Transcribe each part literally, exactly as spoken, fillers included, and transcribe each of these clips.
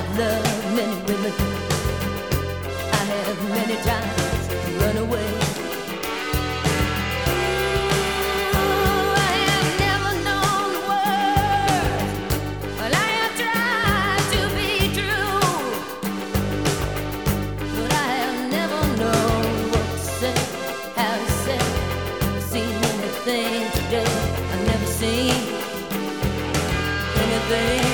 have loved many women. I have many times run away. Ooh, I have never known the words, but I have tried to be true. But I have never known what to say, how to say. I've seen many things today I've never seen anything.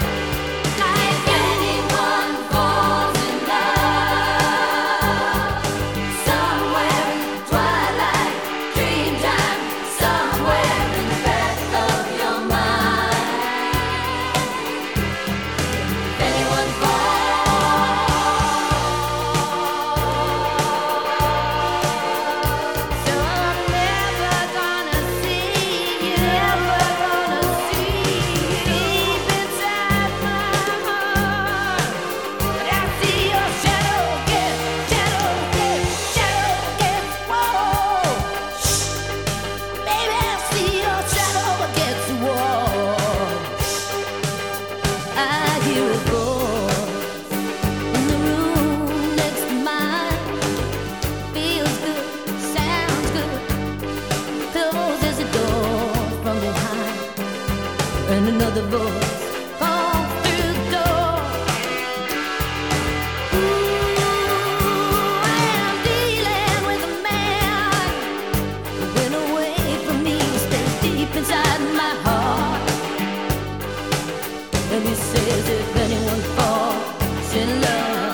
And another voice calls through the door. Ooh, I am dealing with a man who went away from me, stays deep inside my heart. And he says if anyone falls in love,